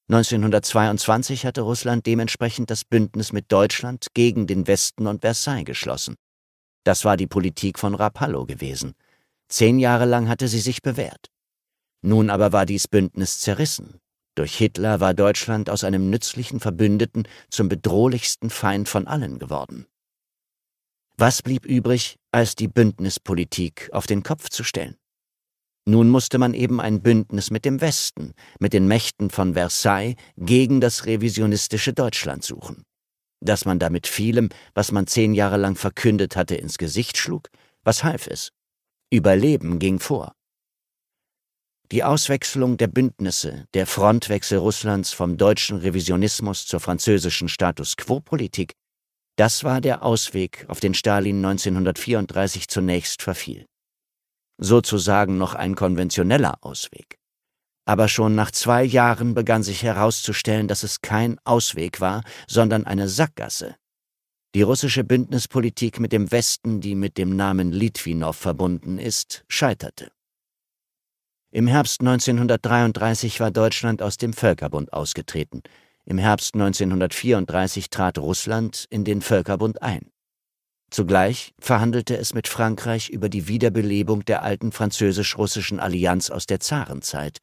1922 hatte Russland dementsprechend das Bündnis mit Deutschland gegen den Westen und Versailles geschlossen. Das war die Politik von Rapallo gewesen. 10 Jahre lang hatte sie sich bewährt. Nun aber war dies Bündnis zerrissen. Durch Hitler war Deutschland aus einem nützlichen Verbündeten zum bedrohlichsten Feind von allen geworden. Was blieb übrig, als die Bündnispolitik auf den Kopf zu stellen? Nun musste man eben ein Bündnis mit dem Westen, mit den Mächten von Versailles, gegen das revisionistische Deutschland suchen. Dass man damit vielem, was man 10 Jahre lang verkündet hatte, ins Gesicht schlug, was half es? Überleben ging vor. Die Auswechslung der Bündnisse, der Frontwechsel Russlands vom deutschen Revisionismus zur französischen Status-quo-Politik, das war der Ausweg, auf den Stalin 1934 zunächst verfiel. Sozusagen noch ein konventioneller Ausweg. Aber schon nach 2 Jahren begann sich herauszustellen, dass es kein Ausweg war, sondern eine Sackgasse. Die russische Bündnispolitik mit dem Westen, die mit dem Namen Litwinow verbunden ist, scheiterte. Im Herbst 1933 war Deutschland aus dem Völkerbund ausgetreten. Im Herbst 1934 trat Russland in den Völkerbund ein. Zugleich verhandelte es mit Frankreich über die Wiederbelebung der alten französisch-russischen Allianz aus der Zarenzeit.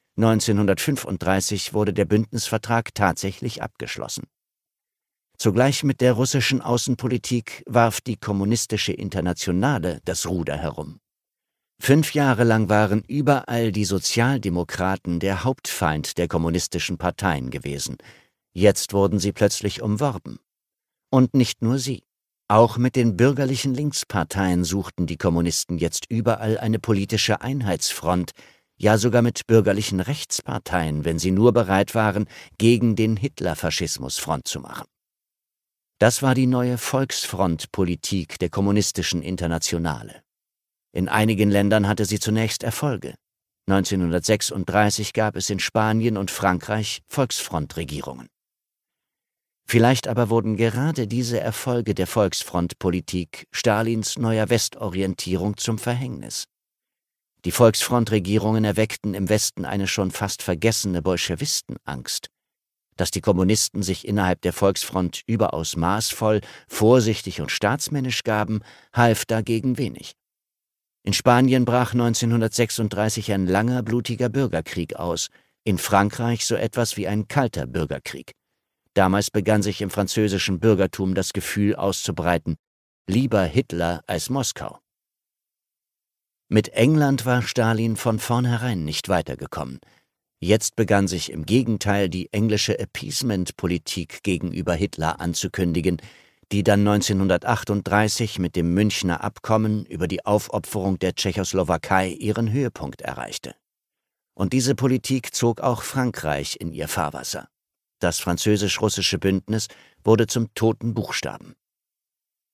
1935 wurde der Bündnisvertrag tatsächlich abgeschlossen. Zugleich mit der russischen Außenpolitik warf die kommunistische Internationale das Ruder herum. 5 Jahre lang waren überall die Sozialdemokraten der Hauptfeind der kommunistischen Parteien gewesen. Jetzt wurden sie plötzlich umworben. Und nicht nur sie. Auch mit den bürgerlichen Linksparteien suchten die Kommunisten jetzt überall eine politische Einheitsfront, ja sogar mit bürgerlichen Rechtsparteien, wenn sie nur bereit waren, gegen den Hitlerfaschismus Front zu machen. Das war die neue Volksfrontpolitik der kommunistischen Internationale. In einigen Ländern hatte sie zunächst Erfolge. 1936 gab es in Spanien und Frankreich Volksfrontregierungen. Vielleicht aber wurden gerade diese Erfolge der Volksfrontpolitik Stalins neuer Westorientierung zum Verhängnis. Die Volksfrontregierungen erweckten im Westen eine schon fast vergessene Bolschewistenangst. Dass die Kommunisten sich innerhalb der Volksfront überaus maßvoll, vorsichtig und staatsmännisch gaben, half dagegen wenig. In Spanien brach 1936 ein langer, blutiger Bürgerkrieg aus, in Frankreich so etwas wie ein kalter Bürgerkrieg. Damals begann sich im französischen Bürgertum das Gefühl auszubreiten, lieber Hitler als Moskau. Mit England war Stalin von vornherein nicht weitergekommen. Jetzt begann sich im Gegenteil die englische Appeasement-Politik gegenüber Hitler anzukündigen, die dann 1938 mit dem Münchner Abkommen über die Aufopferung der Tschechoslowakei ihren Höhepunkt erreichte. Und diese Politik zog auch Frankreich in ihr Fahrwasser. Das französisch-russische Bündnis wurde zum toten Buchstaben.